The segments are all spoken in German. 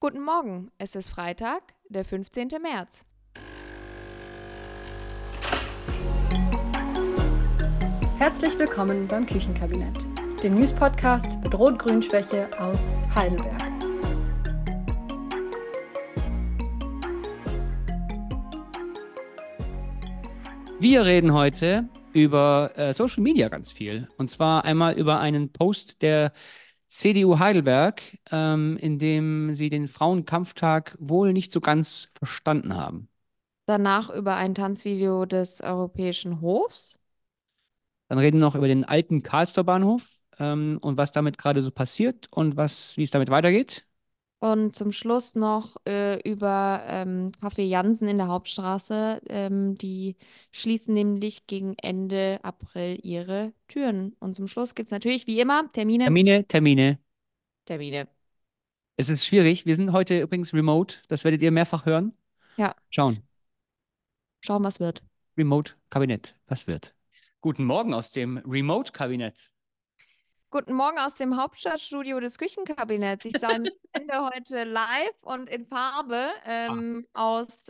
Guten Morgen, es ist Freitag, der 15. März. Herzlich willkommen beim Küchenkabinett, dem News-Podcast mit Rot-Grün-Schwäche aus Heidelberg. Wir reden heute über Social Media ganz viel. Und zwar einmal über einen Post der CDU Heidelberg, in dem sie den Frauenkampftag wohl nicht so ganz verstanden haben. Danach über ein Tanzvideo des Europäischen Hofs. Dann reden wir noch über den alten Karlstor Bahnhof, und was damit gerade so passiert und wie es damit weitergeht. Und zum Schluss noch über Café Jansen in der Hauptstraße. Die schließen nämlich gegen Ende April ihre Türen. Und zum Schluss gibt es natürlich wie immer Termine. Termine, Termine. Termine. Es ist schwierig. Wir sind heute übrigens remote. Das werdet ihr mehrfach hören. Ja, Schauen. schauen, was wird. Remote-Kabinett. Was wird? Guten Morgen aus dem Remote-Kabinett. Guten Morgen aus dem Hauptstadtstudio des Küchenkabinetts. Ich sende heute live und in Farbe aus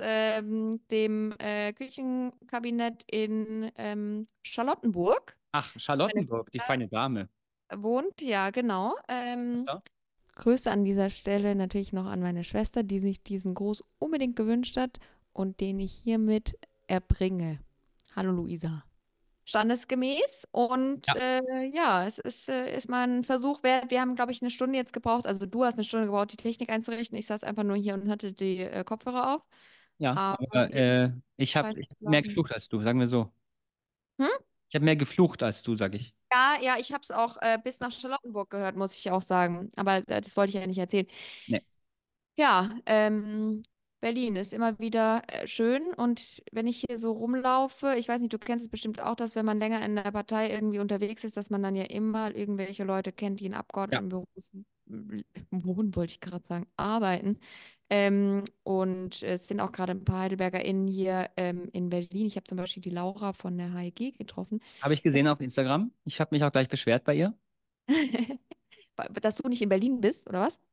dem Küchenkabinett in Charlottenburg. Ach, Meine Charlottenburg, die feine Dame. wohnt, ja, genau. Was da? Grüße an dieser Stelle natürlich noch an meine Schwester, die sich diesen Gruß unbedingt gewünscht hat und den ich hiermit erbringe. Hallo Luisa. Standesgemäß und Ja, ja, ist mal ein Versuch wert. Wir haben, glaube ich, eine Stunde jetzt gebraucht. Also du hast eine Stunde gebraucht, die Technik einzurichten. Ich saß einfach nur hier und hatte die Kopfhörer auf. ja. Aber Aber jetzt ich weiß habe ich mehr laufen. geflucht als du, sagen wir so. Hm? Ich habe mehr geflucht als du, sag ich. Ja, ja, ich habe es auch bis nach Charlottenburg gehört, muss ich auch sagen. Aber das wollte ich ja nicht erzählen. Nee. Ja, Berlin ist immer wieder schön und wenn ich hier so rumlaufe, ich weiß nicht, du kennst es bestimmt auch, dass wenn man länger in der Partei irgendwie unterwegs ist, dass man dann ja immer irgendwelche Leute kennt, die in Ja, Abgeordnetenbüros wohnen, wollte ich gerade sagen, arbeiten. Und es sind auch gerade ein paar HeidelbergerInnen hier in Berlin. Ich habe zum Beispiel die Laura von der HEG getroffen. habe ich gesehen auf Instagram. Ich habe mich auch gleich beschwert bei ihr, Dass du nicht in Berlin bist, oder was?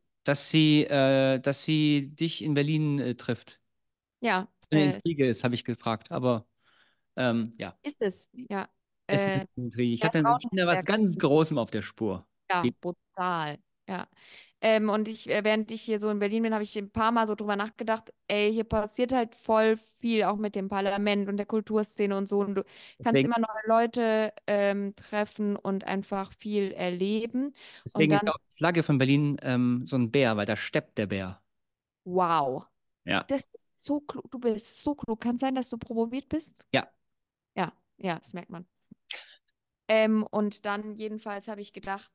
dass sie dich in Berlin trifft. Ja, Eine Intrige ist, habe ich gefragt. Aber ja, ist es, ja. ist Äh, eine Intrige. Ich ja, hatte, ich bin da was Frauennetzwerk. ganz Großem auf der Spur. Ja, Die, brutal. Ja. Und während ich hier so in Berlin bin, habe ich ein paar Mal so drüber nachgedacht, ey, hier passiert halt voll viel, auch mit dem Parlament und der Kulturszene und so. Und du kannst deswegen, immer neue Leute treffen und einfach viel erleben. Und deswegen ist dann, auch die Flagge von Berlin so ein Bär, weil da steppt der Bär. wow, Ja. das ist so klug. Du bist so klug. Kann sein, dass du promoviert bist? Ja. Ja, ja, das merkt man. Und dann jedenfalls habe ich gedacht,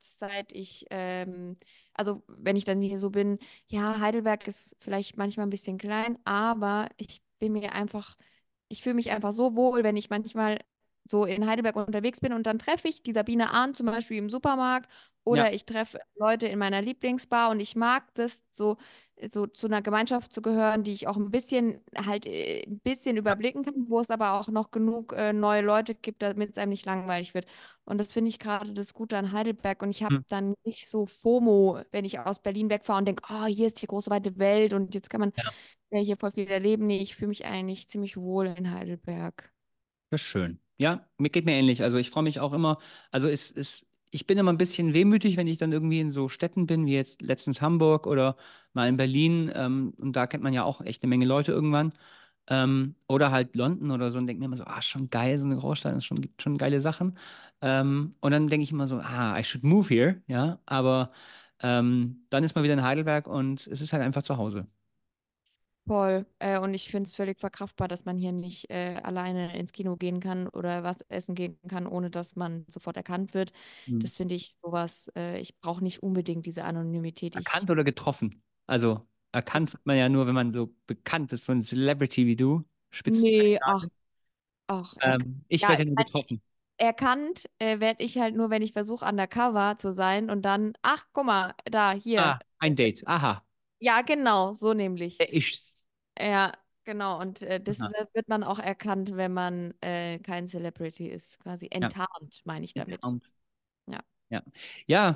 also wenn ich dann hier so bin, ja, Heidelberg ist vielleicht manchmal ein bisschen klein, aber ich fühle mich einfach so wohl, wenn ich manchmal so in Heidelberg unterwegs bin und dann treffe ich die Sabine Ahn zum Beispiel im Supermarkt Ja. oder ich treffe Leute in meiner Lieblingsbar und ich mag das so zu einer Gemeinschaft zu gehören, die ich auch ein bisschen überblicken kann, wo es aber auch noch genug neue Leute gibt, damit es einem nicht langweilig wird. Und das finde ich gerade das Gute an Heidelberg. Und ich habe Hm. dann nicht so FOMO, wenn ich aus Berlin wegfahre und denke, oh, hier ist die große weite Welt und jetzt kann man Ja. ja hier voll viel erleben. Nee, ich fühle mich eigentlich ziemlich wohl in Heidelberg. Das ist schön. Ja, mir geht mir ähnlich. Also ich freue mich auch immer. Also ich bin immer ein bisschen wehmütig, wenn ich dann irgendwie in so Städten bin, wie jetzt letztens Hamburg oder mal in Berlin. Und da kennt man ja auch echt eine Menge Leute irgendwann. Oder halt London oder so und denke mir immer so, schon geil, so eine Großstadt, gibt schon geile Sachen. Und dann denke ich immer so, I should move here, ja. Aber dann ist man wieder in Heidelberg und es ist halt einfach zu Hause. Voll. Und ich finde es völlig verkraftbar, dass man hier nicht alleine ins Kino gehen kann oder was essen gehen kann, ohne dass man sofort erkannt wird. Hm. Das finde ich sowas, ich brauche nicht unbedingt diese Anonymität. Erkannt oder getroffen? Also, erkannt wird man ja nur, wenn man so bekannt ist, so ein Celebrity wie du, Nee, ach, Spitzenkandidatin. ach, Ich ja, werde ja nur getroffen. erkannt werde ich halt nur, wenn ich versuche, undercover zu sein und dann, ach, guck mal, da, hier. Ein Date. Aha. Ja, genau, so nämlich. Er ist's. Ja, genau. Und das Aha. wird man auch erkannt, wenn man kein Celebrity ist. Quasi Ja, enttarnt, meine ich damit. enttarnt. Ja. Ja. Ja,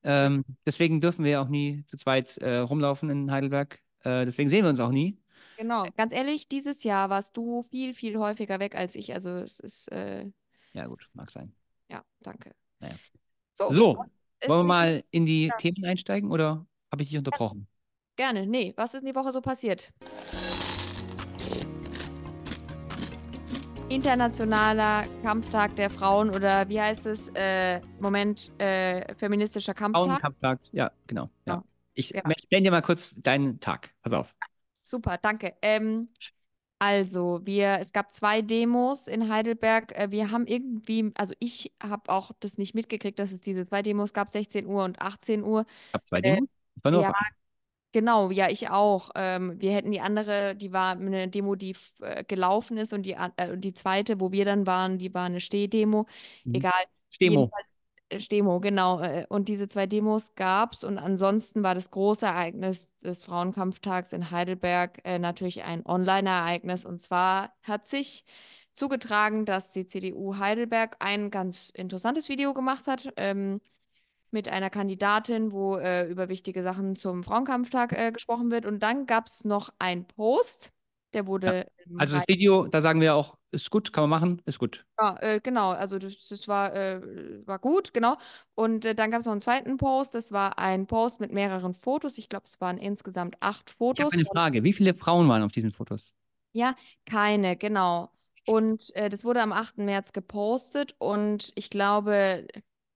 Deswegen dürfen wir auch nie zu zweit rumlaufen in Heidelberg. Deswegen sehen wir uns auch nie. Genau. Ganz ehrlich, dieses Jahr warst du viel, viel häufiger weg als ich. Also es ist, Ja, gut, mag sein. ja, danke. Naja. So, So, wollen ist wir mal in die ja, Themen einsteigen oder habe ich dich unterbrochen? gerne. Nee, was ist in die Woche so passiert? Internationaler Kampftag der Frauen oder wie heißt es? Moment, feministischer Kampftag. Frauenkampftag, ja, genau. Ja. Genau. Ich Ja, explain dir mal kurz deinen Tag. Pass auf. super, danke. Also, es gab zwei Demos in Heidelberg. Wir haben irgendwie, also ich habe auch das nicht mitgekriegt, dass es diese zwei Demos gab, 16 Uhr und 18 Uhr. Ich habe zwei Äh, Demos. Ich war nur auf ja, einer. genau, ja, ich auch. Wir hätten die andere, die war eine Demo, die gelaufen ist und die zweite, wo wir dann waren, die war eine Stehdemo. Mhm. Egal. Stemo. Jedenfalls Stemo, genau. Und diese zwei Demos gab es und ansonsten war das große Ereignis des Frauenkampftags in Heidelberg natürlich ein Online-Ereignis. Und zwar hat sich zugetragen, dass die CDU Heidelberg ein ganz interessantes Video gemacht hat. Mit einer Kandidatin, wo über wichtige Sachen zum Frauenkampftag gesprochen wird. Und dann gab es noch einen Post, der Ja. wurde Also das Video, da sagen wir auch, ist gut, kann man machen, ist gut. ja, genau, also das war gut, genau. Und dann gab es noch einen zweiten Post, das war ein Post mit mehreren Fotos. Ich glaube, es waren insgesamt 8 Ich habe Fotos. eine Frage. Wie viele Frauen waren auf diesen Fotos? Ja, keine, genau. Und das wurde am 8. März gepostet und ich glaube,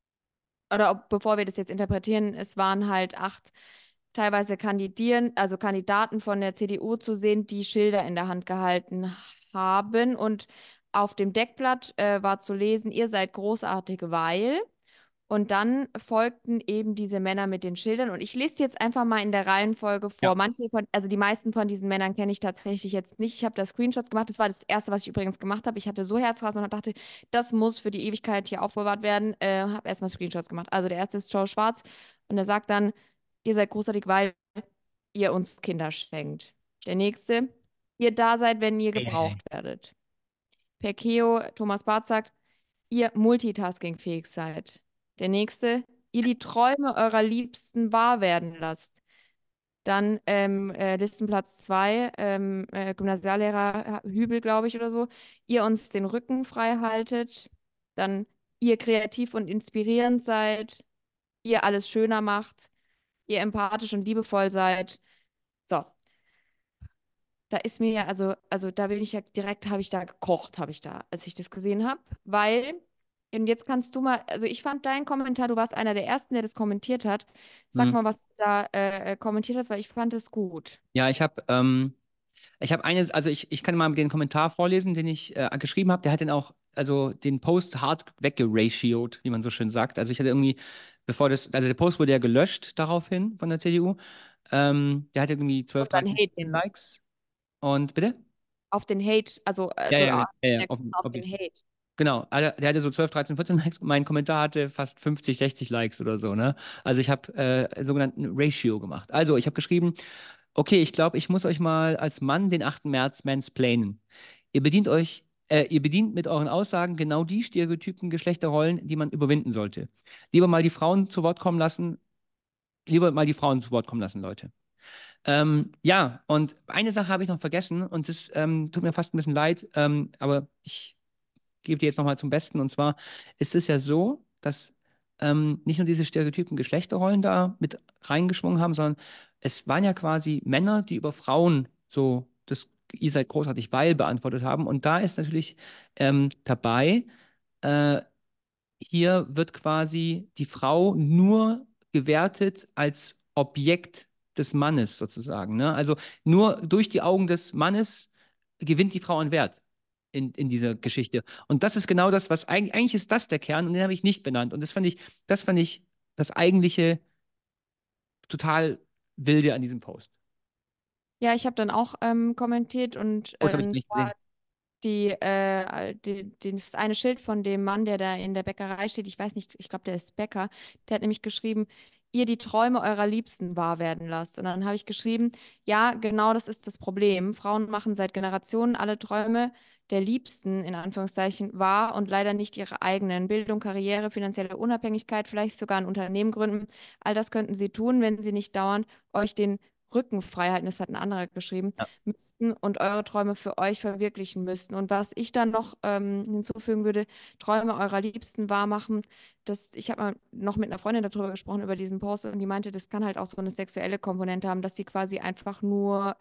bevor wir das jetzt interpretieren, es waren halt 8 teilweise also Kandidaten von der CDU zu sehen, die Schilder in der Hand gehalten haben. Und auf dem Deckblatt war zu lesen, ihr seid großartig, weil. Und dann folgten eben diese Männer mit den Schildern. Und ich lese die jetzt einfach mal in der Reihenfolge Ja. vor. Also die meisten von diesen Männern kenne ich tatsächlich jetzt nicht. Ich habe da Screenshots gemacht. Das war das Erste, was ich übrigens gemacht habe. Ich hatte so Herzrasen und dachte, das muss für die Ewigkeit hier aufbewahrt werden. Habe erstmal Screenshots gemacht. Also der erste ist Joe Schwarz und er sagt dann, ihr seid großartig, weil ihr uns Kinder schenkt. Der nächste, ihr da seid, wenn ihr Ei, ei, ei. gebraucht werdet. Perkeo, Thomas Barth sagt, ihr multitaskingfähig seid. Der nächste, ihr die Träume eurer Liebsten wahr werden lasst. Dann Listenplatz 2, Gymnasiallehrer Hübel, glaube ich, oder so. Ihr uns den Rücken frei haltet. Dann ihr kreativ und inspirierend seid. Ihr alles schöner macht. Ihr empathisch und liebevoll seid. So, da ist mir ja, also da bin ich ja direkt, habe ich da gekocht, habe ich da, als ich das gesehen habe, weil, und jetzt kannst du mal, also ich fand deinen Kommentar, du warst einer der Ersten, der das kommentiert hat. Sag Hm. mal, was du da kommentiert hast, weil ich fand es gut. Ja, ich habe eines, also ich kann mal den Kommentar vorlesen, den ich geschrieben habe. Der hat dann auch, also den Post hart weggeratioed, wie man so schön sagt. Also ich hatte irgendwie, also der Post wurde ja gelöscht daraufhin von der CDU. Der hatte irgendwie 12, Und dann 13, Hate 14 nehmen. Likes. Und bitte? Auf den Hate, Ja, ja, ja, ja, ja, auf den Hate. genau. Also der hatte so 12, 13, 14 Likes. Mein Kommentar hatte fast 50, 60 Likes oder so, ne? Also ich habe sogenannten Ratio gemacht. Also ich habe geschrieben, okay, ich glaube, ich muss euch mal als Mann den 8. März mansplainen. Ihr bedient mit euren Aussagen genau die Stereotypen Geschlechterrollen, die man überwinden sollte. Lieber mal die Frauen zu Wort kommen lassen, lieber mal die Frauen zu Wort kommen lassen, Leute. Ja, und eine Sache habe ich noch vergessen und das tut mir fast ein bisschen leid, aber ich gebe die jetzt nochmal zum Besten. Und zwar ist es ja so, dass nicht nur diese stereotypen Geschlechterrollen da mit reingeschwungen haben, sondern es waren ja quasi Männer, die über Frauen so das ihr seid großartig, weil beantwortet haben. Und da ist natürlich dabei, äh, hier wird quasi die Frau nur gewertet als Objekt des Mannes sozusagen. Ne? Also nur durch die Augen des Mannes gewinnt die Frau an Wert in dieser Geschichte. Und das ist genau das, was eigentlich ist das der Kern und den habe ich nicht benannt. Und das fand ich das eigentliche total Wilde an diesem Post. Ja, ich habe dann auch kommentiert und Oh, das habe ich nicht gesehen. das eine Schild von dem Mann, der da in der Bäckerei steht, ich weiß nicht, ich glaube, der ist Bäcker, der hat nämlich geschrieben, ihr die Träume eurer Liebsten wahr werden lasst. Und dann habe ich geschrieben, ja, genau das ist das Problem. Frauen machen seit Generationen alle Träume der Liebsten in Anführungszeichen wahr und leider nicht ihre eigenen. Bildung, Karriere, finanzielle Unabhängigkeit, vielleicht sogar ein Unternehmen gründen. All das könnten sie tun, wenn sie nicht dauernd euch den Rücken frei halten, das hat ein anderer geschrieben, Ja, müssten und eure Träume für euch verwirklichen müssten. Und was ich dann noch hinzufügen würde, Träume eurer Liebsten wahr machen. Ich habe mal noch mit einer Freundin darüber gesprochen, über diesen Post, und die meinte, das kann halt auch so eine sexuelle Komponente haben, dass sie quasi einfach nur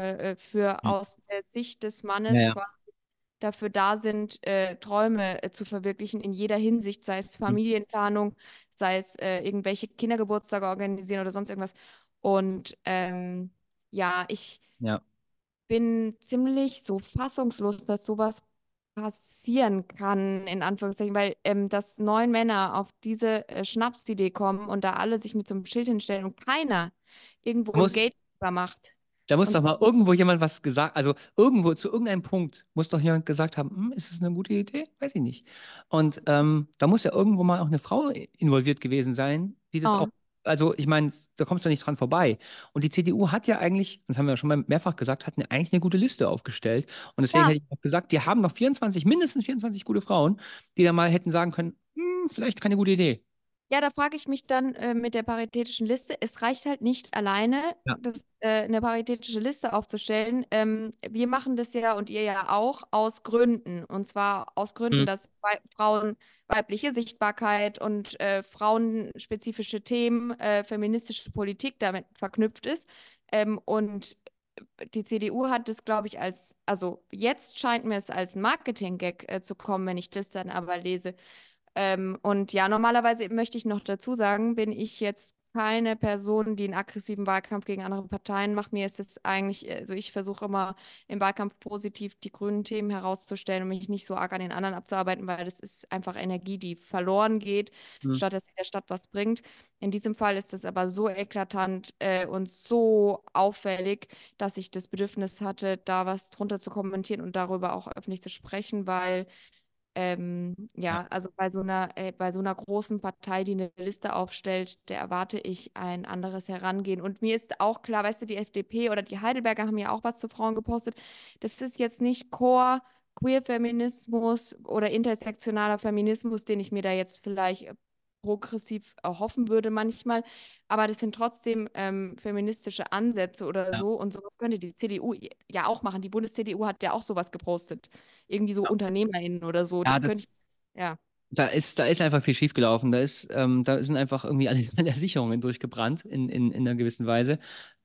für ja, aus der Sicht des ja, Mannes ja. quasi dafür da sind, Träume zu verwirklichen in jeder Hinsicht, sei es Hm. Familienplanung, sei es irgendwelche Kindergeburtstage organisieren oder sonst irgendwas. Und ja, ich Ja. bin ziemlich so fassungslos, dass sowas passieren kann, in Anführungszeichen, weil dass 9 Männer auf diese Schnapsidee kommen und da alle sich mit so einem Schild hinstellen und keiner irgendwo Da ein muss, Gatekeeper macht. da muss Und doch zwar, mal irgendwo jemand was gesagt, also irgendwo zu irgendeinem Punkt muss doch jemand gesagt haben, ist es eine gute Idee? Weiß ich nicht. Und da muss ja irgendwo mal auch eine Frau involviert gewesen sein, die das auch, oh, also ich meine, da kommst du nicht dran vorbei. Und die CDU hat ja eigentlich, das haben wir ja schon mal mehrfach gesagt, eigentlich eine gute Liste aufgestellt. Und deswegen ja, hätte ich auch gesagt, die haben noch 24, mindestens 24 gute Frauen, die da mal hätten sagen können, vielleicht keine gute Idee. ja, da frage ich mich dann mit der paritätischen Liste. Es reicht halt nicht alleine, Ja. eine paritätische Liste aufzustellen. Wir machen das ja und ihr ja auch aus Gründen. Und zwar aus Gründen, Hm. dass Frauen weibliche Sichtbarkeit und frauenspezifische Themen, feministische Politik damit verknüpft ist. Und die CDU hat das, glaube ich, also jetzt scheint mir es als Marketing-Gag zu kommen, wenn ich das dann aber lese. Und ja, normalerweise möchte ich noch dazu sagen, bin ich jetzt keine Person, die einen aggressiven Wahlkampf gegen andere Parteien macht. Mir ist es eigentlich, also ich versuche immer im Wahlkampf positiv die grünen Themen herauszustellen und mich nicht so arg an den anderen abzuarbeiten, weil das ist einfach Energie, die verloren geht, Hm. statt dass sie der Stadt was bringt. In diesem Fall ist es aber so eklatant und so auffällig, dass ich das Bedürfnis hatte, da was drunter zu kommentieren und darüber auch öffentlich zu sprechen, weil Ja. ja, also bei so einer großen Partei, die eine Liste aufstellt, der erwarte ich ein anderes Herangehen. Und mir ist auch klar, weißt du, die FDP oder die Heidelberger haben ja auch was zu Frauen gepostet. Das ist jetzt nicht Core Queer-Feminismus oder intersektionaler Feminismus, den ich mir da jetzt vielleicht progressiv erhoffen würde manchmal. Aber das sind trotzdem feministische Ansätze oder Ja. so. Und sowas könnte die CDU ja auch machen. Die Bundes-CDU hat ja auch sowas gepostet. Irgendwie so UnternehmerInnen oder so. Ja, Das könnte das, ich, ja. da ist einfach viel schiefgelaufen. Da sind einfach irgendwie alle meine Sicherungen durchgebrannt in einer gewissen Weise.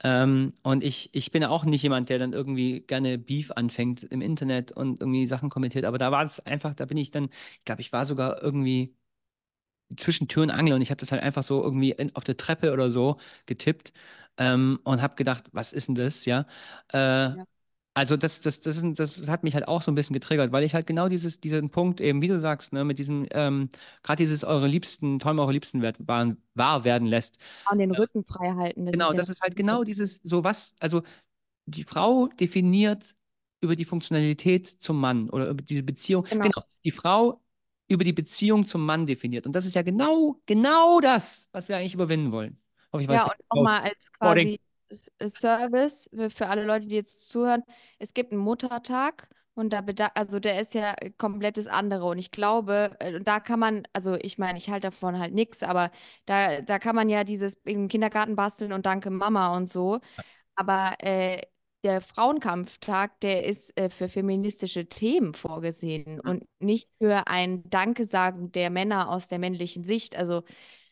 Und ich bin auch nicht jemand, der dann irgendwie gerne Beef anfängt im Internet und irgendwie Sachen kommentiert. Aber da war es einfach, da bin ich dann, ich glaube, ich war sogar irgendwie zwischen Tür und Angel und ich habe das halt einfach so irgendwie auf der Treppe oder so getippt und habe gedacht, was ist denn das, ja? Äh, Ja. also das hat mich halt auch so ein bisschen getriggert, weil ich halt genau diesen Punkt eben, wie du sagst, ne, mit diesem, gerade dieses Träume eure Liebsten wahr werden lässt. Und den Rücken frei halten, das ist Genau, ja das das. ist halt genau dieses, so was, also die Frau definiert über die Funktionalität zum Mann oder über die Beziehung, Genau. genau, die Frau über die Beziehung zum Mann definiert. Und das ist ja genau das, was wir eigentlich überwinden wollen. Hoffe, ich weiß Ja, nicht. und nochmal als Boarding. quasi Service für alle Leute, die jetzt zuhören. Es gibt einen Muttertag und also der ist ja komplett das andere. Und ich glaube, und da kann man, also ich meine, ich halte davon halt nichts, aber da kann man ja dieses im Kindergarten basteln und Danke Mama und so. Aber der Frauenkampftag, der ist für feministische Themen vorgesehen und nicht für ein Danke sagen der Männer aus der männlichen Sicht. Also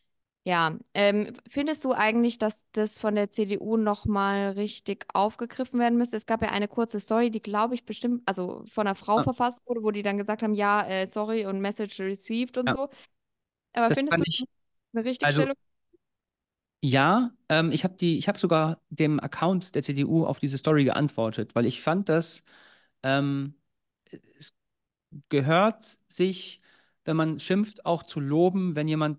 ja, findest du eigentlich, dass das von der CDU nochmal richtig aufgegriffen werden müsste? Es gab ja eine kurze Story, die, glaube ich, bestimmt, also von einer Frau Ja, verfasst wurde, wo die dann gesagt haben, ja, sorry und Message received und ja, so. Aber das findest fand du ich, eine also Richtigstellung? ja, ich habe sogar dem Account der CDU auf diese Story geantwortet, weil ich fand, dass ähm, es gehört sich, wenn man schimpft, auch zu loben,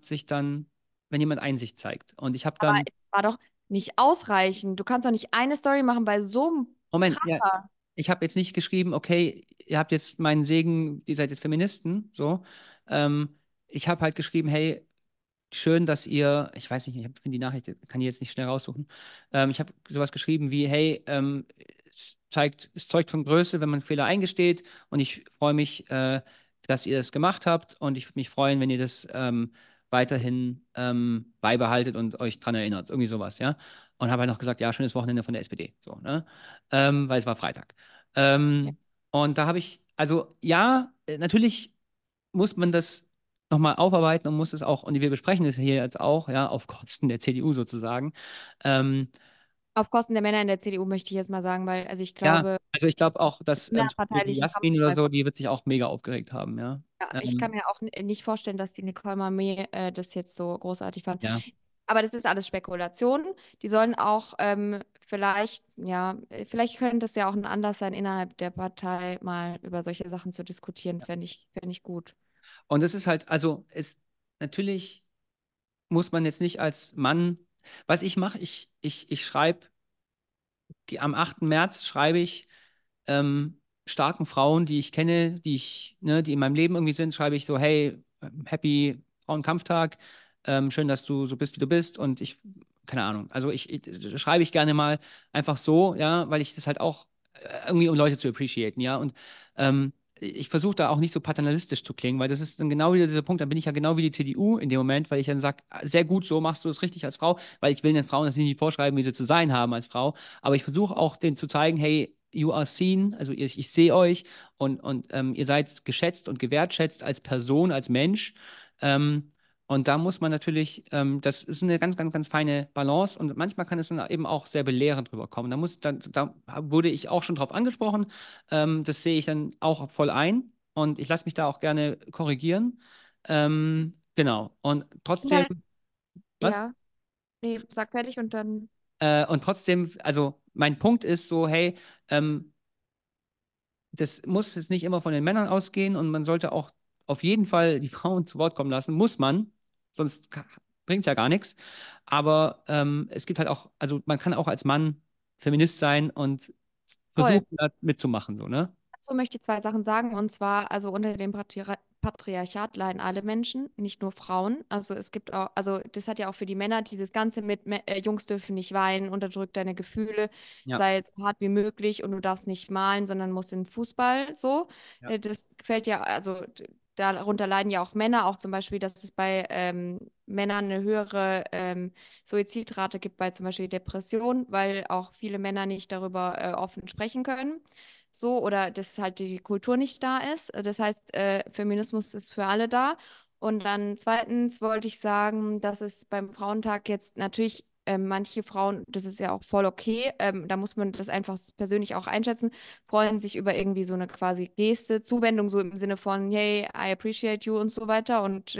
wenn jemand Einsicht zeigt. Und ich habe Aber dann, es war doch nicht ausreichend. Du kannst doch nicht eine Story machen bei so einem Moment, ja, Kracher. ich habe jetzt nicht geschrieben, okay, ihr habt jetzt meinen Segen, ihr seid jetzt Feministen, so. Ich habe halt geschrieben, hey, schön, dass ihr, ich weiß nicht, finde die Nachricht, kann ich jetzt nicht schnell raussuchen. Ich habe sowas geschrieben wie, hey, es zeugt von Größe, wenn man Fehler eingesteht. Und ich freue mich, dass ihr das gemacht habt. Und ich würde mich freuen, wenn ihr das weiterhin beibehaltet und euch dran erinnert. Irgendwie sowas, ja. Und habe halt noch gesagt, ja, schönes Wochenende von der SPD. So, ne? Weil es war Freitag. Ja. Ähm, und da habe ich, also ja, natürlich muss man das nochmal aufarbeiten und muss es auch, und wir besprechen es hier jetzt auch, ja, auf Kosten der CDU sozusagen. Ähm, Auf Kosten der Männer in der CDU möchte ich jetzt mal sagen, weil also ich ja, glaube, also ich glaube auch, dass zum Beispiel die innerparteilichen Kampf Jasmin oder bei so, die wird sich auch mega aufgeregt haben, ja. ja, ich kann mir auch nicht vorstellen, dass die Nicole Malmö das jetzt so großartig fand. Ja. Aber das ist alles Spekulation. Die sollen auch vielleicht, ja, vielleicht könnte es ja auch ein Anlass sein, innerhalb der Partei mal über solche Sachen zu diskutieren, fänd ich gut. Und es ist halt, also natürlich muss man jetzt nicht als Mann, was ich mache, ich schreibe, am 8. März schreibe ich starken Frauen, die ich kenne, ne, die in meinem Leben irgendwie sind, schreibe ich so, hey, Happy Frauenkampftag, schön, dass du so bist, wie du bist. Und keine Ahnung, also schreibe ich gerne mal einfach so, ja, weil ich das halt auch irgendwie, um Leute zu appreciaten, ja. Und ich versuche da auch nicht so paternalistisch zu klingen, weil das ist dann genau wieder dieser Punkt, dann bin ich ja genau wie die CDU in dem Moment, weil ich dann sage, sehr gut, so machst du es richtig als Frau, weil ich will den Frauen natürlich nicht vorschreiben, wie sie zu sein haben als Frau, aber ich versuche auch denen zu zeigen, hey, you are seen, also ich sehe euch und ihr seid geschätzt und gewertschätzt als Person, als Mensch. Ähm, und da muss man natürlich, das ist eine ganz, ganz, ganz feine Balance und manchmal kann es dann eben auch sehr belehrend rüberkommen. Da wurde ich auch schon drauf angesprochen. Das sehe ich dann auch voll ein und ich lasse mich da auch gerne korrigieren. Genau. Und Und trotzdem, dann, was? ja, nee, sag fertig und dann. Und trotzdem, also mein Punkt ist so, hey, ähm, das muss jetzt nicht immer von den Männern ausgehen und man sollte auch auf jeden Fall die Frauen zu Wort kommen lassen. Muss man, sonst bringt es ja gar nichts. Aber es gibt halt auch, also man kann auch als Mann Feminist sein und Voll. versuchen, da mitzumachen, so, ne? Dazu möchte ich zwei Sachen sagen. Und zwar, also unter dem Patriarchat leiden alle Menschen, nicht nur Frauen. Also es gibt auch, also das hat ja auch für die Männer dieses Ganze mit Jungs dürfen nicht weinen, unterdrück deine Gefühle, Ja, sei so hart wie möglich und du darfst nicht malen, sondern musst in den Fußball so. ja. Das fällt ja, also darunter leiden ja auch Männer, auch zum Beispiel, dass es bei Männern eine höhere Suizidrate gibt bei zum Beispiel Depressionen, weil auch viele Männer nicht darüber offen sprechen können so oder dass halt die Kultur nicht da ist. Das heißt, Feminismus ist für alle da. Und dann zweitens wollte ich sagen, dass es beim Frauentag jetzt natürlich manche Frauen, das ist ja auch voll okay, da muss man das einfach persönlich auch einschätzen, freuen sich über irgendwie so eine quasi Geste, Zuwendung, so im Sinne von, hey, I appreciate you und so weiter und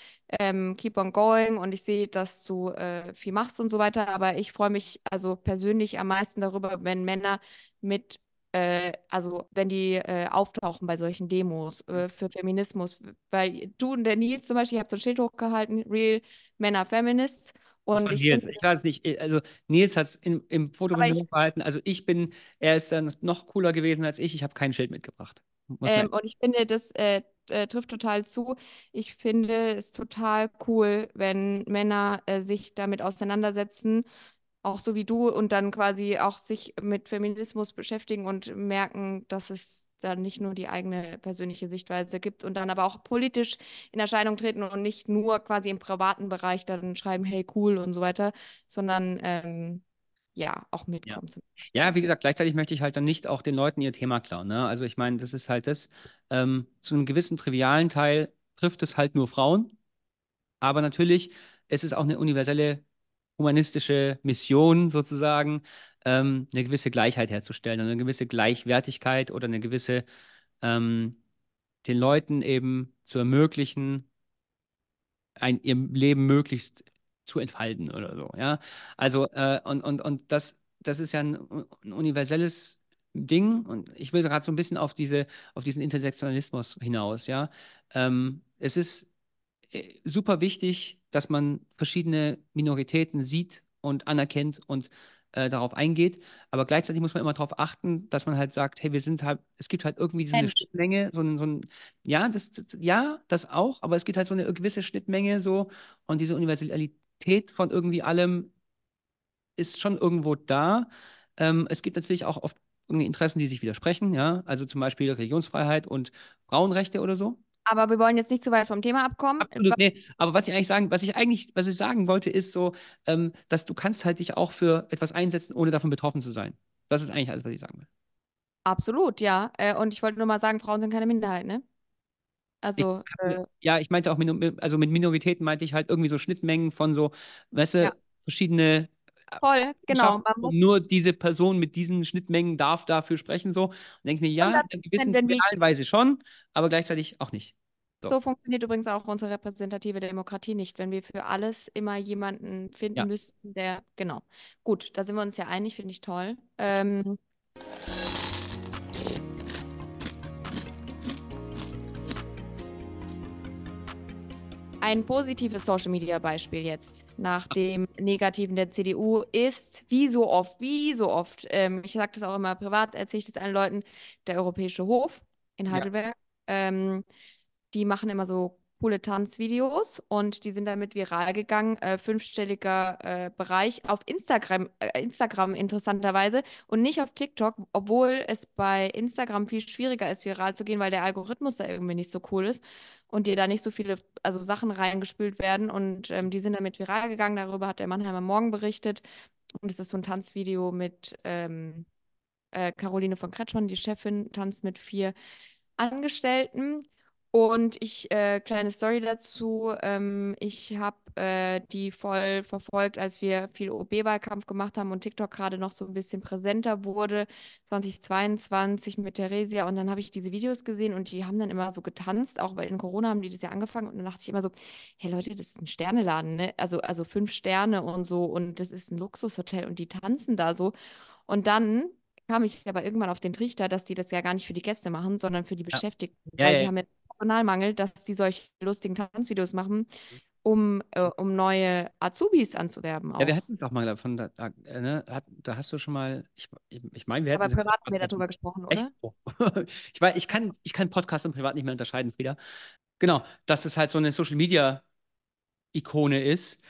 keep on going und ich sehe, dass du viel machst und so weiter, aber ich freue mich also persönlich am meisten darüber, wenn Männer mit also wenn die auftauchen bei solchen Demos für Feminismus, weil du und der Nils zum Beispiel, ihr habt so ein Schild hochgehalten, Real Männer Feminists Das und war ich Nils. finde, Ich weiß nicht, also Nils hat es im Foto aber mit mir ich hochgehalten. Er ist dann noch cooler gewesen als ich. Ich habe kein Schild mitgebracht. Muss man. Und ich finde, das trifft total zu. Ich finde es total cool, wenn Männer sich damit auseinandersetzen, auch so wie du, und dann quasi auch sich mit Feminismus beschäftigen und merken, dass es dann nicht nur die eigene persönliche Sichtweise gibt und dann aber auch politisch in Erscheinung treten und nicht nur quasi im privaten Bereich dann schreiben, hey, cool und so weiter, sondern ja, auch Ja. mitkommen zum Ja, Beispiel. wie gesagt, gleichzeitig möchte ich halt dann nicht auch den Leuten ihr Thema klauen. Ne? Also ich meine, das ist halt das, zu einem gewissen trivialen Teil trifft es halt nur Frauen, aber natürlich ist es auch eine universelle humanistische Mission sozusagen, eine gewisse Gleichheit herzustellen und eine gewisse Gleichwertigkeit oder eine gewisse, den Leuten eben zu ermöglichen, ihr Leben möglichst zu entfalten oder so, ja. Also, und das ist ja ein universelles Ding und ich will gerade so ein bisschen auf diesen Intersektionalismus hinaus, ja. Es ist super wichtig, dass man verschiedene Minoritäten sieht und anerkennt und darauf eingeht. Aber gleichzeitig muss man immer darauf achten, dass man halt sagt, hey, wir sind halt, es gibt halt irgendwie so eine Mensch. Schnittmenge, ja, ja, das auch, aber es gibt halt so eine gewisse Schnittmenge so und diese Universalität von irgendwie allem ist schon irgendwo da. Es gibt natürlich auch oft irgendwie Interessen, die sich widersprechen, ja, also zum Beispiel Religionsfreiheit und Frauenrechte oder so. Aber wir wollen jetzt nicht zu weit vom Thema abkommen. Absolut, nee. Aber was ich sagen wollte, ist so, dass du kannst halt dich auch für etwas einsetzen, ohne davon betroffen zu sein. Das ist eigentlich alles, was ich sagen will. Absolut, ja. Und ich wollte nur mal sagen, Frauen sind keine Minderheit, ne? Also, Ja, ich meinte auch, also mit Minoritäten meinte ich halt irgendwie so Schnittmengen von so, weißt ja, du, verschiedene voll, genau. Eigenschaften Man und nur muss diese Person mit diesen Schnittmengen darf dafür sprechen, so. Und denke mir, ja, in einer 100%, gewissen wenn wir trivialen Weise schon, aber gleichzeitig auch nicht. So. so funktioniert übrigens auch unsere repräsentative Demokratie nicht, wenn wir für alles immer jemanden finden Ja. müssten, der, genau. Gut, da sind wir uns ja einig, finde ich toll. Ein positives Social-Media-Beispiel jetzt nach dem negativen der CDU ist, wie so oft, ich sage das auch immer privat, erzähle ich das allen Leuten, der Europäische Hof in Ja. Heidelberg. Die machen immer so coole Tanzvideos und die sind damit viral gegangen. Fünfstelliger Bereich auf Instagram interessanterweise und nicht auf TikTok, obwohl es bei Instagram viel schwieriger ist, viral zu gehen, weil der Algorithmus da irgendwie nicht so cool ist und dir da nicht so viele also Sachen reingespült werden. Und die sind damit viral gegangen. Darüber hat der Mannheimer Morgen berichtet. Und es ist so ein Tanzvideo mit Caroline von Kretschmann, die Chefin, tanzt mit 4 Angestellten. Und kleine Story dazu, ich habe die voll verfolgt, als wir viel OB-Wahlkampf gemacht haben und TikTok gerade noch so ein bisschen präsenter wurde, 2022 mit Theresia. Und dann habe ich diese Videos gesehen und die haben dann immer so getanzt, auch weil in Corona haben die das ja angefangen. Und dann dachte ich immer so, hey Leute, das ist ein Sterneladen, ne? Also 5 Sterne und so und das ist ein Luxushotel und die tanzen da so. Und dann kam ich aber irgendwann auf den Trichter, dass die das ja gar nicht für die Gäste machen, sondern für die Ja. Beschäftigten, Ja, weil ja, die ja. haben jetzt Personalmangel, dass die solche lustigen Tanzvideos machen, um neue Azubis anzuwerben Ja, wir auch. hatten es auch mal davon, ne, da hast du schon mal, ich meine, wir hätten Aber es im privat haben Podcast wir darüber hatten. gesprochen, Echt? oder? Oh. Ich kann Podcast und privat nicht mehr unterscheiden, Frieda. Genau, dass es halt so eine Social Media Ikone ist,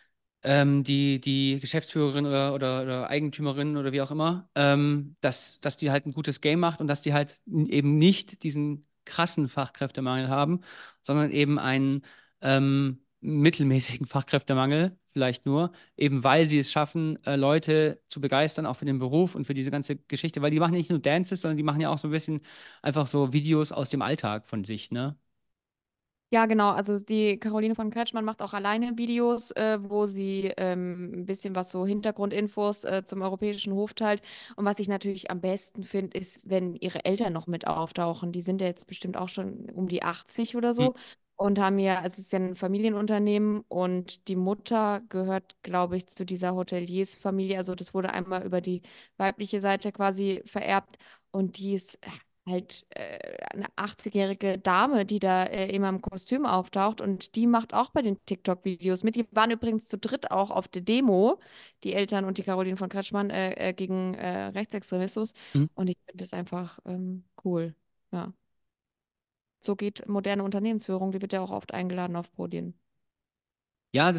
die Geschäftsführerin oder Eigentümerin oder wie auch immer, dass die halt ein gutes Game macht und dass die halt eben nicht diesen krassen Fachkräftemangel haben, sondern eben einen mittelmäßigen Fachkräftemangel, vielleicht nur, eben weil sie es schaffen, Leute zu begeistern, auch für den Beruf und für diese ganze Geschichte, weil die machen nicht nur Dances, sondern die machen ja auch so ein bisschen einfach so Videos aus dem Alltag von sich, ne? Ja, genau. Also die Caroline von Kretschmann macht auch alleine Videos, wo sie ein bisschen was so Hintergrundinfos zum Europäischen Hof teilt. Und was ich natürlich am besten finde, ist, wenn ihre Eltern noch mit auftauchen. Die sind ja jetzt bestimmt auch schon um die 80 oder Hm. so und haben ja, also es ist ja ein Familienunternehmen und die Mutter gehört, glaube ich, zu dieser Hoteliersfamilie. Also das wurde einmal über die weibliche Seite quasi vererbt und die ist halt eine 80-jährige Dame, die da immer im Kostüm auftaucht und die macht auch bei den TikTok-Videos mit. Die waren übrigens zu dritt auch auf der Demo, die Eltern und die Caroline von Kretschmann gegen Rechtsextremismus Hm. und ich finde das einfach cool. Ja. So geht moderne Unternehmensführung, die wird ja auch oft eingeladen auf Podien. Ja,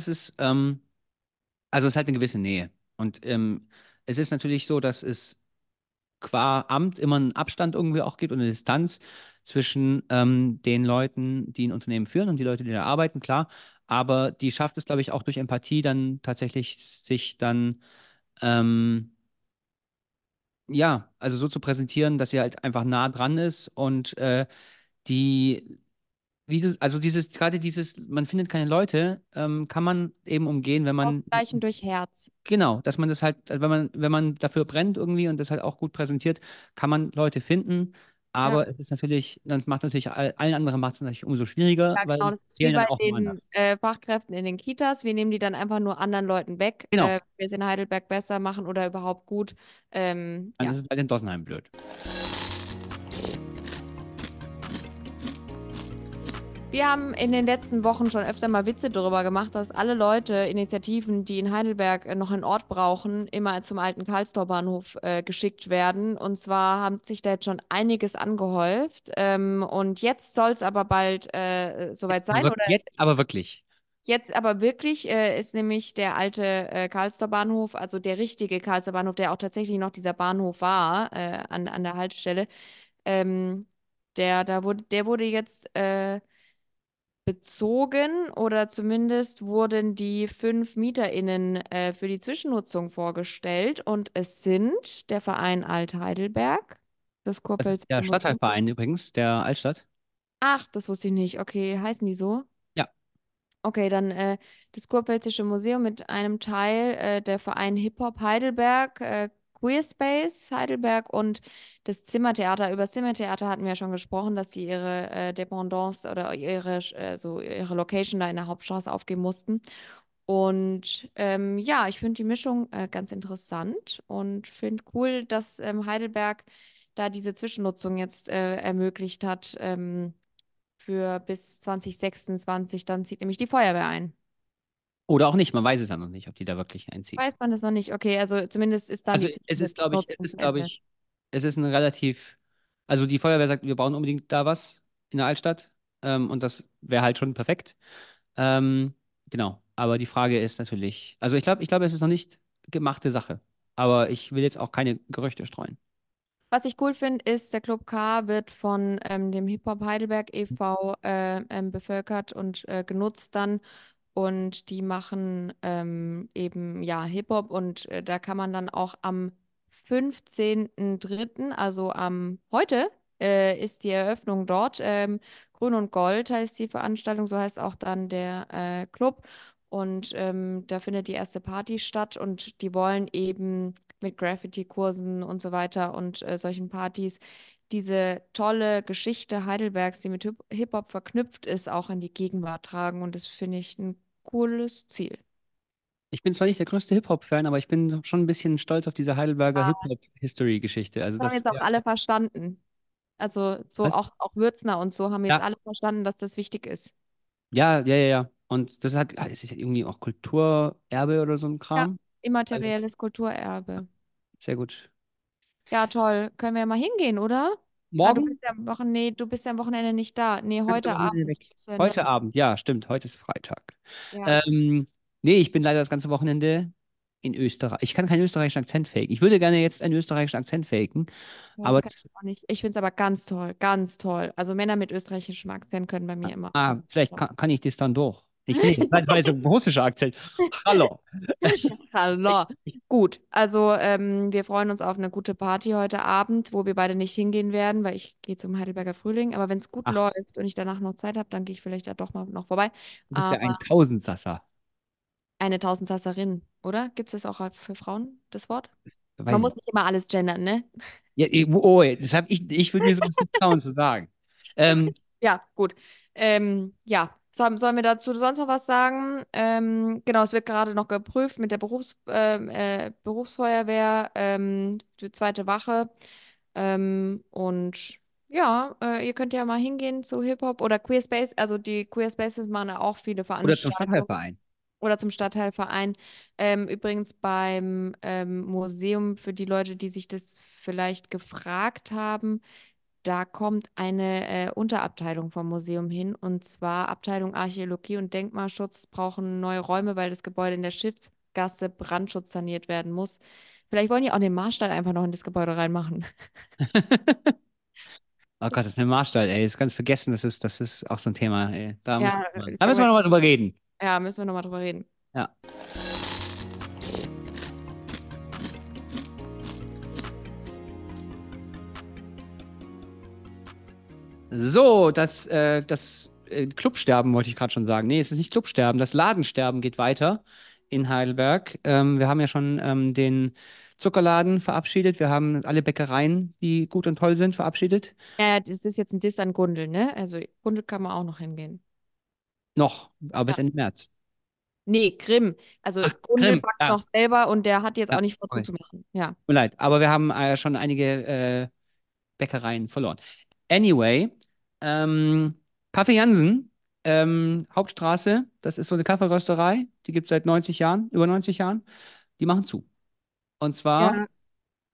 also es hat eine gewisse Nähe. Und es ist natürlich so, dass es qua Amt immer einen Abstand irgendwie auch gibt und eine Distanz zwischen den Leuten, die ein Unternehmen führen und die Leute, die da arbeiten, klar. Aber die schafft es, glaube ich, auch durch Empathie dann tatsächlich sich dann, ähm, ja, also so zu präsentieren, dass sie halt einfach nah dran ist und die, also gerade dieses, man findet keine Leute, kann man eben umgehen, wenn man. Ausgleichen durch Herz. Genau, dass man das halt, wenn man dafür brennt irgendwie und das halt auch gut präsentiert, kann man Leute finden. Ja. Aber es ist natürlich, dann macht natürlich allen anderen macht es natürlich umso schwieriger, Ja, weil genau, die das ist wie fehlen dann bei auch den woanders. Fachkräften in den Kitas. Wir nehmen die dann einfach nur anderen Leuten weg, Genau, wir es in Heidelberg besser machen oder überhaupt gut. dann Ja. ist es halt in Dossenheim blöd. Wir haben in den letzten Wochen schon öfter mal Witze darüber gemacht, dass alle Leute, Initiativen, die in Heidelberg noch einen Ort brauchen, immer zum alten Karlstor-Bahnhof geschickt werden. Und zwar hat sich da jetzt schon einiges angehäuft. Und jetzt soll es aber bald soweit sein, oder? Jetzt aber wirklich. Jetzt aber wirklich ist nämlich der alte Karlstor Bahnhof, also der richtige Karlstor Bahnhof, der auch tatsächlich noch dieser Bahnhof war, an der Haltestelle, ähm, der wurde jetzt bezogen oder zumindest wurden die 5 MieterInnen für die Zwischennutzung vorgestellt und es sind der Verein Alt-Heidelberg, das Das ist der Kurpfälzische Museum. Stadtteilverein übrigens, der Altstadt. Ach, das wusste ich nicht. Okay, heißen die so? Ja. Okay, dann das Kurpfälzische Museum mit einem Teil, der Verein Hip-Hop Heidelberg, Queerspace Heidelberg und das Zimmertheater. Über das Zimmertheater hatten wir ja schon gesprochen, dass sie ihre Dependance oder ihre Location da in der Hauptstraße aufgeben mussten. Und ja, ich finde die Mischung ganz interessant und finde cool, dass Heidelberg da diese Zwischennutzung jetzt ermöglicht hat. Für bis 2026, dann zieht nämlich die Feuerwehr ein. Oder auch nicht, man weiß es ja noch nicht, ob die da wirklich einzieht. Weiß man das noch nicht? Okay, also zumindest ist dann Also die es ist, glaube ich, es Zwischennutzung ist, glaube beendet. ich, es ist ein relativ, also die Feuerwehr sagt, wir brauchen unbedingt da was in der Altstadt. Und das wäre halt schon perfekt. Genau. Aber die Frage ist natürlich, also ich glaube, es ist noch nicht gemachte Sache. Aber ich will jetzt auch keine Gerüchte streuen. Was ich cool finde, ist, der Club K wird von dem Hip-Hop Heidelberg e.V. Bevölkert und genutzt dann. Und die machen eben ja Hip-Hop und da kann man dann auch am 15.03., also am heute, ist die Eröffnung dort. Grün und Gold heißt die Veranstaltung, so heißt auch dann der Club. Und da findet die erste Party statt und die wollen eben mit Graffiti-Kursen und so weiter und solchen Partys diese tolle Geschichte Heidelbergs, die mit Hip-Hop verknüpft ist, auch in die Gegenwart tragen. Und das finde ich ein cooles Ziel. Ich bin zwar nicht der größte Hip-Hop-Fan, aber ich bin schon ein bisschen stolz auf diese Heidelberger Hip-Hop-History-Geschichte. Also Das haben das, jetzt auch ja. alle verstanden. Also so Was? auch Würzner und so haben jetzt Ja, alle verstanden, dass das wichtig ist. ja, ja, ja, ja. Und das hat, es ist ja irgendwie auch Kulturerbe oder so ein Ja, Kram. Also, immaterielles Kulturerbe. sehr gut. Ja, toll. Können wir ja mal hingehen, oder? Ah, Morgen? Nee, du bist ja am Wochenende nicht da. Nee, Ganze heute Wochenende Abend weg. bist du in Heute Nürnberg. Abend, ja, stimmt. Heute ist Freitag. Ja, Ähm, nee, ich bin leider das ganze Wochenende in Österreich. Ich kann keinen österreichischen Akzent faken. Ich würde gerne jetzt einen österreichischen Akzent faken, ja, das aber kann ich auch nicht. Ich finde es aber ganz toll, ganz toll. Also Männer mit österreichischem Akzent können bei mir immer. Also, vielleicht kann ich das dann doch. Ich nee, das war jetzt ein russischer Akzent. Hallo. Hallo. Gut, also wir freuen uns auf eine gute Party heute Abend, wo wir beide nicht hingehen werden, weil ich gehe zum Heidelberger Frühling. Aber wenn es gut Ach, läuft und ich danach noch Zeit habe, dann gehe ich vielleicht da doch mal noch vorbei. du bist ja Aber ein Tausendsasser. eine Tausendsasserin, oder? Gibt es das auch für Frauen, das Wort? Man Weiß ich. muss nicht immer alles gendern, ne? Ja, oh, das hab ich würde mir sowas nicht trauen zu sagen. Ähm, Ja, gut. Ja, sollen wir dazu sonst noch was sagen? Genau, es wird gerade noch geprüft mit der Berufsfeuerwehr, die zweite Wache. Und ja, ihr könnt ja mal hingehen zu Hip-Hop oder Queerspace. Also die Queerspaces machen ja auch viele oder zum Veranstaltungen. Stadtteilverein. Oder zum Stadtteilverein. Übrigens beim Museum für die Leute, die sich das vielleicht gefragt haben. Da kommt eine Unterabteilung vom Museum hin, und zwar Abteilung Archäologie und Denkmalschutz brauchen neue Räume, weil das Gebäude in der Schiffgasse brandschutz saniert werden muss. Vielleicht wollen die auch den Marstall einfach noch in das Gebäude reinmachen. Oh Gott, das Das, ist mein Marstall, ey. Ist ganz vergessen, das ist auch so ein Thema, ey. ja, Da müssen wir nochmal drüber reden. ja, müssen wir nochmal drüber reden. Ja. So, das Clubsterben wollte ich gerade schon sagen. Nee, es ist nicht Clubsterben, das Ladensterben geht weiter in Heidelberg. Wir haben ja schon den Zuckerladen verabschiedet. Wir haben alle Bäckereien, die gut und toll sind, verabschiedet. Ja, ja, das ist jetzt ein Diss an Gundel, ne? Also Gundel kann man auch noch hingehen. Noch, aber bis Ja. Ende März. Nee, Grimm. Also Ach, Gundel Grimm, backt ja. noch selber und der hat jetzt auch Ja, nicht vor okay. zuzumachen. Ja. Tut mir leid, aber wir haben schon einige Bäckereien verloren. Anyway, Kaffee Jansen, Hauptstraße, das ist so eine Kaffeerösterei, die gibt es seit 90 Jahren, über 90 Jahren. Die machen zu. Und zwar Ja.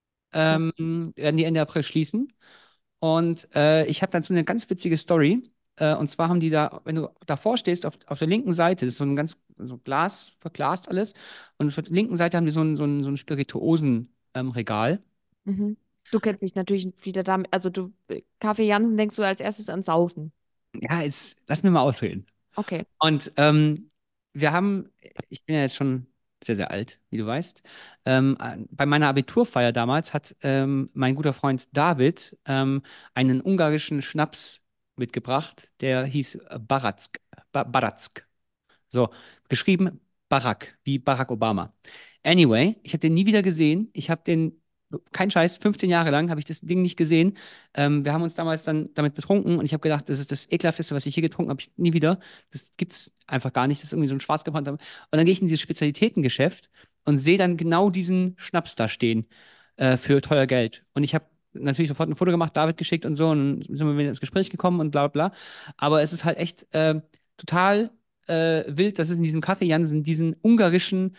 werden die Ende April schließen. Und ich habe dazu eine ganz witzige Story. Und zwar haben die da, wenn du davor stehst, auf der linken Seite, das ist so ein ganz so Glas, verglast alles. Und auf der linken Seite haben die so ein Spirituosen-Regal. Mhm. Du kennst dich natürlich wieder damit, also du, Kaffee Jansen denkst du als erstes an Saufen. Ja, jetzt lass mir mal ausreden. Okay. Und wir haben, ich bin ja jetzt schon sehr, sehr alt, wie du weißt. Bei meiner Abiturfeier damals hat mein guter Freund David einen ungarischen Schnaps mitgebracht, der hieß Barack. Barack. So, geschrieben Barack, wie Barack Obama. Anyway, ich habe den nie wieder gesehen. Ich habe den, kein Scheiß, 15 Jahre lang habe ich das Ding nicht gesehen. Wir haben uns damals dann damit betrunken und ich habe gedacht, das ist das Ekelhafteste, was ich hier getrunken habe. Ich nie wieder. Das gibt's einfach gar nicht. Das ist irgendwie so ein schwarz gebrannt. Und dann gehe ich in dieses Spezialitätengeschäft und sehe dann genau diesen Schnaps da stehen für teuer Geld. Und ich habe natürlich sofort ein Foto gemacht, David geschickt und so und sind wir wieder ins Gespräch gekommen und bla bla bla. Aber es ist halt echt total wild, dass es in diesem Kaffee Jansen diesen ungarischen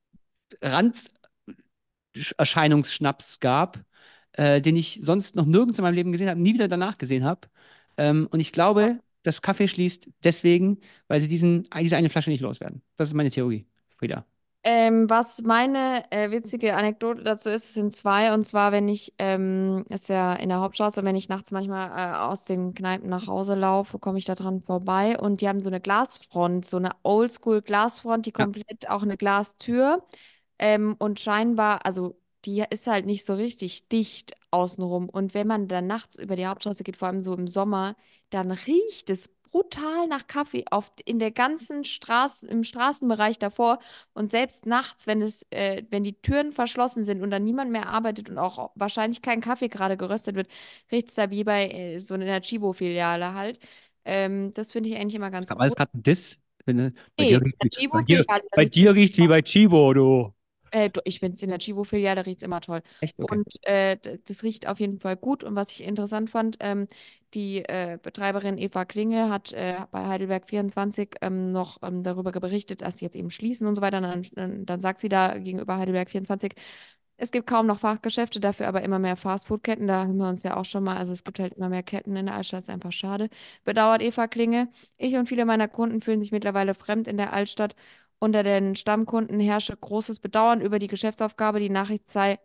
Randerscheinungsschnaps gab, den ich sonst noch nirgends in meinem Leben gesehen habe, nie wieder danach gesehen habe. Und ich glaube, das Kaffee schließt deswegen, weil sie diese eine Flasche nicht loswerden. Das ist meine Theorie, Frieda. Was meine witzige Anekdote dazu ist, es sind zwei. Und zwar, wenn ich, ist ja in der Hauptstraße, und wenn ich nachts manchmal aus den Kneipen nach Hause laufe, komme ich da dran vorbei. Und die haben so eine Glasfront, so eine Oldschool-Glasfront, die Ja, komplett auch eine Glastür. Und scheinbar, also die ist halt nicht so richtig dicht außenrum. Und wenn man dann nachts über die Hauptstraße geht, vor allem so im Sommer, dann riecht es brutal nach Kaffee in der ganzen Straße, im Straßenbereich davor. Und selbst nachts, wenn die Türen verschlossen sind und dann niemand mehr arbeitet und auch wahrscheinlich kein Kaffee gerade geröstet wird, riecht es da wie bei so einer Chibo-Filiale halt. Das finde ich eigentlich immer ganz das war alles cool. gerade ein Diss. Bei Nee, dir in riecht der Chibo-Filiale bei riecht es dir riecht's wie bei Chibo, du. ich finde es in der Chibo-Filiale riecht es immer toll. Echt? Okay. Und das riecht auf jeden Fall gut. Und was ich interessant fand, die Betreiberin Eva Klinge hat bei Heidelberg 24 noch darüber berichtet, dass sie jetzt eben schließen und so weiter. Und dann sagt sie da gegenüber Heidelberg 24, es gibt kaum noch Fachgeschäfte, dafür aber immer mehr Fastfood-Ketten. Da haben wir uns ja auch schon mal, also es gibt halt immer mehr Ketten in der Altstadt, ist einfach schade. Bedauert Eva Klinge. Ich und viele meiner Kunden fühlen sich mittlerweile fremd in der Altstadt. Unter den Stammkunden herrsche großes Bedauern über die Geschäftsaufgabe. Die Nachricht sei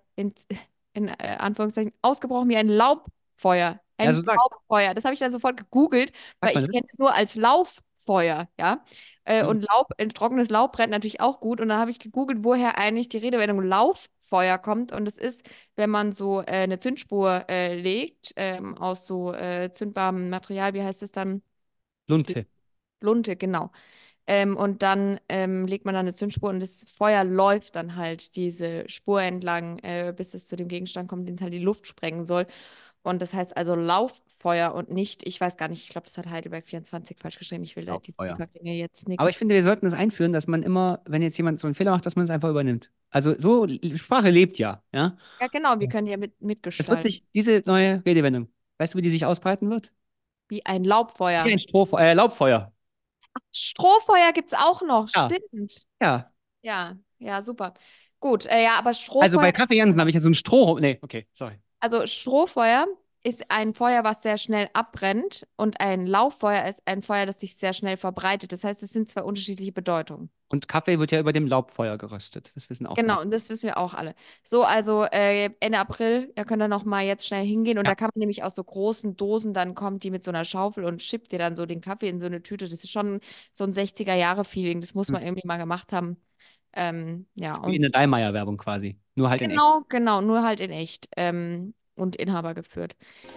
in Anführungszeichen ausgebrochen wie ein Laubfeuer. Ja, Ein so Laubfeuer. Das habe ich dann sofort gegoogelt, sagt weil man ich das. kenne es nur als Lauffeuer, ja. Hm. Und trockenes Laub brennt natürlich auch gut. Und dann habe ich gegoogelt, woher eigentlich die Redewendung Lauffeuer kommt. Und es ist, wenn man so eine Zündspur legt, aus so zündbarem Material, wie heißt es dann? Lunte. Lunte, genau. Und dann legt man da eine Zündspur und das Feuer läuft dann halt diese Spur entlang, bis es zu dem Gegenstand kommt, den es halt die Luft sprengen soll. Und das heißt also Lauffeuer und nicht, ich weiß gar nicht, ich glaube, das hat Heidelberg 24 falsch geschrieben. Ich will da diese Laubfeuer. Übergänge jetzt Aber ich nichts. finde, wir sollten das einführen, dass man immer, wenn jetzt jemand so einen Fehler macht, dass man es einfach übernimmt. Also so, Sprache lebt ja, ja. Ja, genau, wir Ja. können ja Es wird mitgestalten. sich, diese neue Redewendung, weißt du, wie die sich ausbreiten wird? Wie ein Wie Laubfeuer. ein Laubfeuer. Strohfeuer gibt es auch noch, Ja, stimmt. ja. Ja, ja, super. Gut, ja, aber Also Strohfeuer. bei Kaffee Jansen habe ich ja so ein Stroh. Nee, okay, sorry. Also Strohfeuer ist ein Feuer, was sehr schnell abbrennt und ein Lauffeuer ist ein Feuer, das sich sehr schnell verbreitet. Das heißt, es sind zwei unterschiedliche Bedeutungen. Und Kaffee wird ja über dem Laubfeuer geröstet. Das wissen auch Genau, Leute. und das wissen wir auch alle. So, also Ende April, da könnt ihr noch mal jetzt schnell hingehen und Ja. da kann man nämlich aus so großen Dosen, dann kommt die mit so einer Schaufel und schippt dir dann so den Kaffee in so eine Tüte. Das ist schon so ein 60er-Jahre-Feeling. Das muss Hm. man irgendwie mal gemacht haben. Ja, Wie und in der Dallmayr-Werbung quasi. Nur halt in echt. genau, genau, nur halt in echt und Inhaber geführt.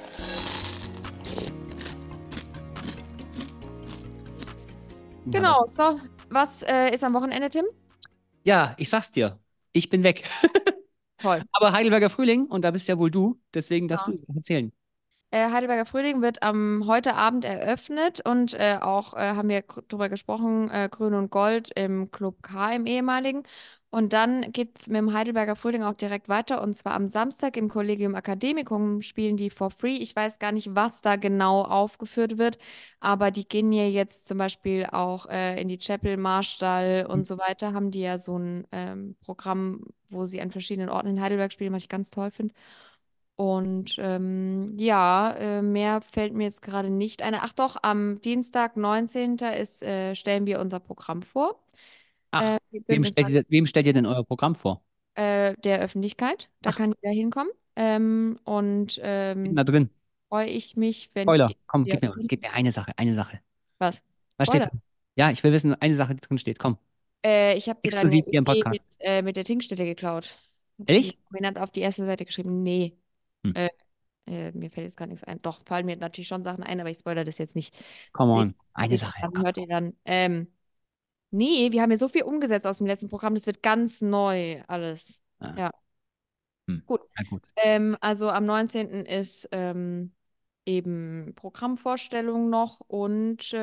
Ja, Genau, so, was ist am Wochenende, Tim? ja, ich sag's dir. Ich bin weg. Toll. Aber Heidelberger Frühling, und da bist ja wohl du, deswegen darfst Ja. du erzählen. Heidelberger Frühling wird heute Abend eröffnet und auch haben wir drüber gesprochen, Grün und Gold im Club K im ehemaligen. Und dann geht es mit dem Heidelberger Frühling auch direkt weiter. Und zwar am Samstag im Collegium Academicum spielen die for free. Ich weiß gar nicht, was da genau aufgeführt wird, aber die gehen ja jetzt zum Beispiel auch in die Chapel, Marstall und so weiter. Haben die ja so ein Programm, wo sie an verschiedenen Orten in Heidelberg spielen, was ich ganz toll finde. Und ja, mehr fällt mir jetzt gerade nicht ein. Ach doch, am Dienstag, 19. stellen wir unser Programm vor. Ach, Bündnis wem stellt ihr denn euer Programm vor? der Öffentlichkeit. Da Ach, kann jeder hinkommen. Und bin da drin. freue ich mich, wenn Spoiler. ihr Komm, ja, gib mir was. Gib mir eine Sache, eine Sache. was? Was steht Spoiler. drin? Ja, ich will wissen, eine Sache, die drin steht. Komm. Ich habe dir deine Exklusiv hier im Idee mit, Podcast. mit der Tinkstelle geklaut. Habe sie Ehrlich? prominent auf die erste Seite geschrieben. Nee, Hm. äh, mir fällt jetzt gar nichts ein. Doch, fallen mir natürlich schon Sachen ein, aber ich spoilere das jetzt nicht. Come Seht, on. Eine seht ihr Sache. dann, Komm. hört ihr dann. Nee, wir haben ja so viel umgesetzt aus dem letzten Programm. Das wird ganz neu alles. Ah, Ja, hm. gut. Na gut. Also am 19. ist eben Programmvorstellung noch und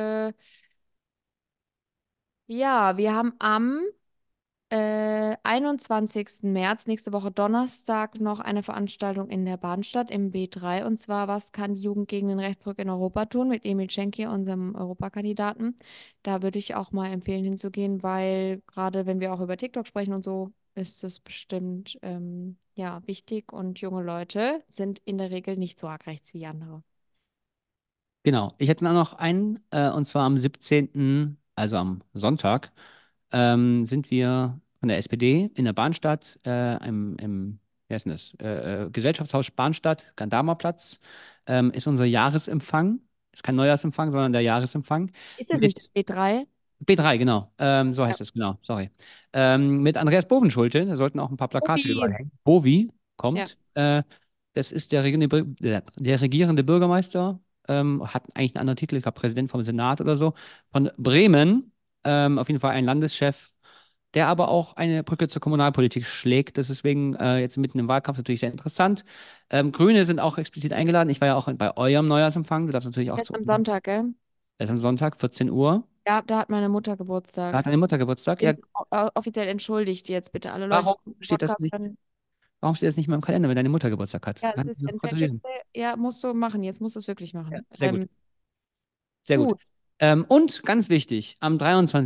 ja, wir haben am 21. März, nächste Woche Donnerstag, noch eine Veranstaltung in der Bahnstadt im B3. Und zwar, was kann die Jugend gegen den Rechtsruck in Europa tun? Mit Emil Schenki, unserem Europakandidaten. Da würde ich auch mal empfehlen, hinzugehen, weil gerade wenn wir auch über TikTok sprechen und so, ist es bestimmt ja, wichtig. Und junge Leute sind in der Regel nicht so arg rechts wie andere. Genau. Ich hätte noch einen, und zwar am 17., also am Sonntag, sind wir von der SPD in der Bahnstadt, wie heißt denn das? Gesellschaftshaus Bahnstadt, Gandharmer-Platz, ist unser Jahresempfang. Ist kein Neujahrsempfang, sondern der Jahresempfang. Ist das nicht das Mit B3? B3, genau. So Ja. heißt es, genau. Sorry. Mit Andreas Bovenschulte, da sollten auch ein paar Plakate überall Obi. hängen. Bovi Ja. kommt. Das ist der regierende Bürgermeister, hat eigentlich einen anderen Titel, ich glaube Präsident vom Senat oder so, von Bremen. Auf jeden Fall ein Landeschef, der aber auch eine Brücke zur Kommunalpolitik schlägt. Das ist deswegen jetzt mitten im Wahlkampf natürlich sehr interessant. Grüne sind auch explizit eingeladen. Ich war ja auch bei eurem Neujahrsempfang. Du darfst natürlich auch Jetzt zu am unserem. Sonntag, gell? Das ist am Sonntag, 14 Uhr. Ja, da hat meine Mutter Da Geburtstag. hat deine Mutter Geburtstag. Ja, Bin offiziell entschuldigt jetzt bitte alle Leute, warum die den steht das Podcast nicht, hören. warum steht das nicht in meinem Kalender, wenn deine Mutter Geburtstag hat? Ja, Da es kann ich ist noch ein gratulieren. Schicksal. Ja, musst du machen. Jetzt musst du es wirklich Ja, machen. sehr gut. Sehr gut. Gut. Und ganz wichtig, am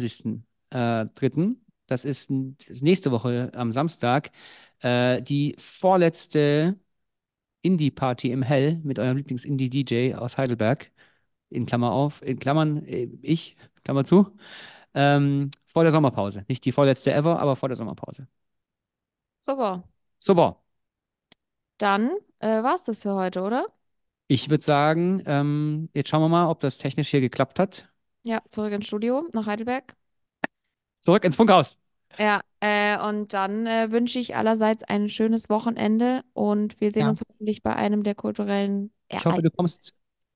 23.03., das ist nächste Woche am Samstag, die vorletzte Indie-Party im Hell mit eurem Lieblings-Indie-DJ aus Heidelberg, in Klammer auf, in Klammern, ich, Klammer zu, vor der Sommerpause. Nicht die vorletzte ever, aber vor der Sommerpause. Super. Super. Dann war es das für heute, oder? Ich würde sagen, jetzt schauen wir mal, ob das technisch hier geklappt hat. Ja, zurück ins Studio nach Heidelberg. Zurück ins Funkhaus. Ja, und dann wünsche ich allerseits ein schönes Wochenende und wir sehen Ja. uns hoffentlich bei einem der kulturellen Ich hoffe, Ereignisse du kommst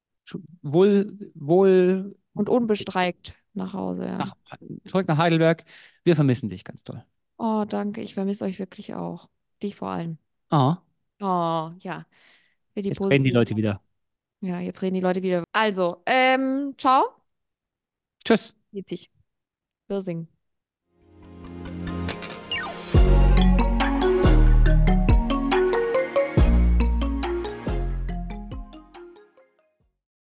wohl und unbestreikt nach Hause, ja. nach, zurück nach Heidelberg. Wir vermissen dich ganz toll. Oh, danke. Ich vermisse euch wirklich auch. Dich vor allem. Ah, Oh, ja. Für die jetzt reden die positive. Leute wieder. Ja, jetzt reden die Leute wieder. Also, ciao. Tschüss. Witzig. Wirsing.